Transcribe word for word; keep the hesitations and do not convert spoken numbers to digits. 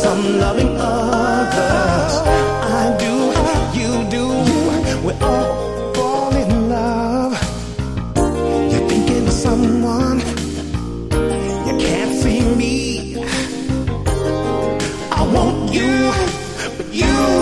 some loving others. I do, you do, we all fall in love. You're thinking of someone, you can't see me. I want you, but you